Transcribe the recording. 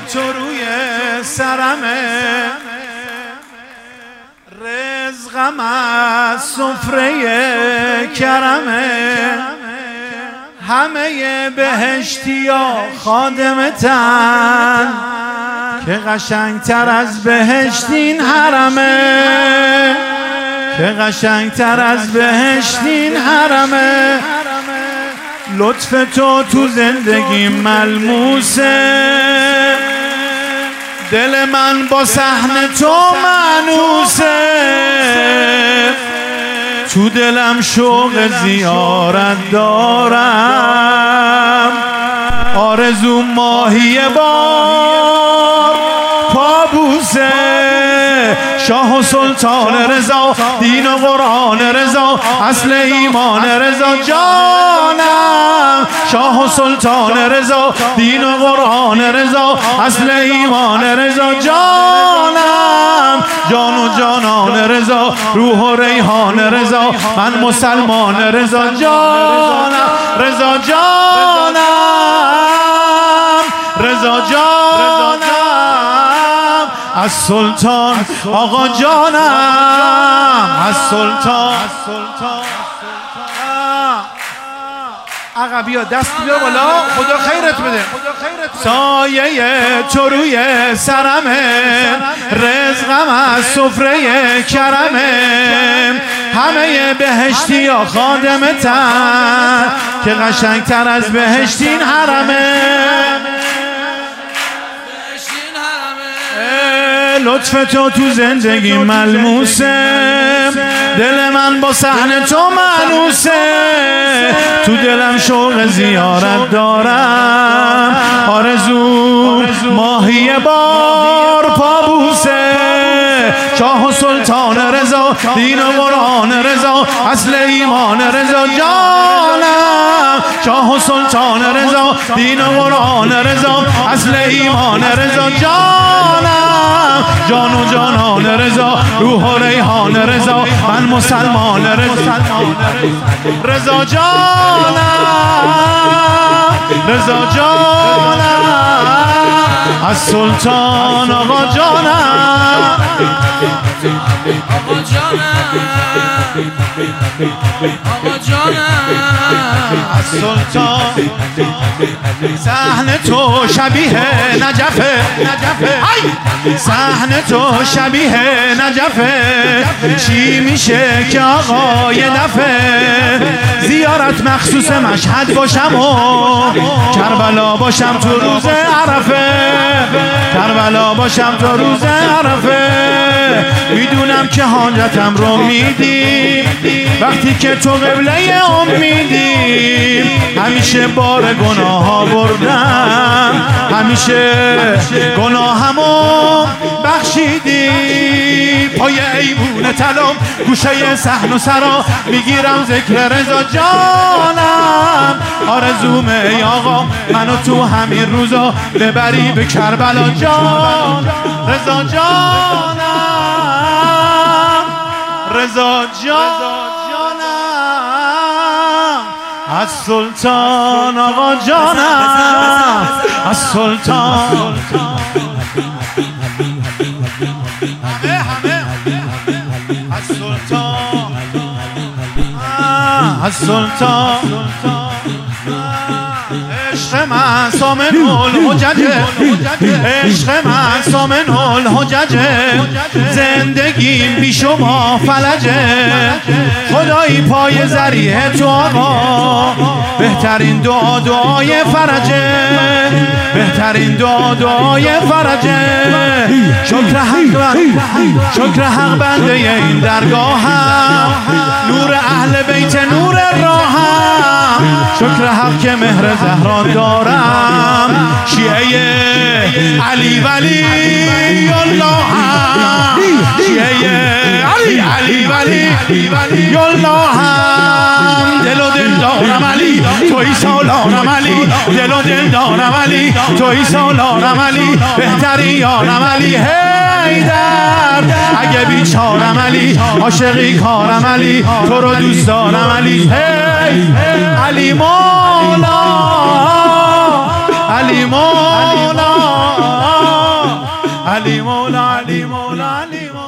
تو روی سرمه، رزقم از سفره کرمه، همه بهشتیا خادمتن که قشنگتر از بهشتین حرمه، که قشنگتر از بهشتین حرمه. لطف تو زندگی ملموسه، دل من با صحن تو مانوسه، تو دلم شوق زیارت دارم، آرزو ماهی بار پابوسه. شاه و سلطان رضا، دین و قرآن رضا، اصل ایمان رضا جانم. شاه و سلطان رضا، دین و قرآن رضا، اصل ایمان رضا جانم. جان و جانان رضا، روح و ریحان رضا، من مسلمان رضا جانم. رضا جانم، رضا جانم، از سلطان آقا جانم، از سلطان. آقا بیا دست بیا بالا، خدا خیرت بده. سایه تو روی سرمه، رزقم از سفره کرمه، همه بهشتی ها خادمتن که قشنگتر از بهشتین حرمه. لطف تو زندگی ملموسه، دل من با صحن تو مانوسه، تو دلم شوق زیارت دارم، آرزو ماهی بار پابوسه. شاه و سلطان رضا، دین و قرآن رضا، اصل ایمان رضا جانم. شاه و سلطان رضا، دین و قرآن رضا، اصل ایمان رضا جانم. جان و جانان رضا، روح و ریحان رضا، من مسلمان رضا. رضا جانم، رضا جانم، از سلطان آقا جانم. آقا جانم، آقا جانم، از سلطان. صحن تو شبیه نجفه، صحن تو شبیه نجفه، چی میشه که آقا یه دفعه زیارت مخصوص مشهد باشم و کربلا باشم تو روز عرفه، کربلا باشم تو روز عرفه. میدونم که حاجتم رو میدی وقتی که تو قبله امیدی، همیشه بار گناه ها بردم، همیشه گناهمو بخشیدی. پای ایوون طلام گوشه صحن و سرا میگیرم ذکر رضا جانم. آرزومه ای آقا منو تو همین روزا ببری به کربلا جان. رضا جانم، رضا جانم، از سلطان آقا جانم، از سلطان. از سلطان، از سلطان. عشق من سامن الحججه، عشق من سامن الحججه، زندگیم بی شما فلجه. خدایی پای ذریعه تو آقا، بهترین دعا دعای فرجه، بهترین دعا دعای فرجه. شکر حق بنده این درگاهم، نور اهل بیت نور راهم. شکر حق که مهر زهرا دارم، شیعه علی ولی الله، شیعه علی ولی الله. دل و دل دارم علی توی سالارم علی، دل و دل دارم علی توی سالارم علی، بهترین یارم علی حیدر. اگه بیچارم علی عاشقی کارم علی، تو رو دوست دارم علی. علی مولا، علی مولا، علی مولا علی مولا علی مولا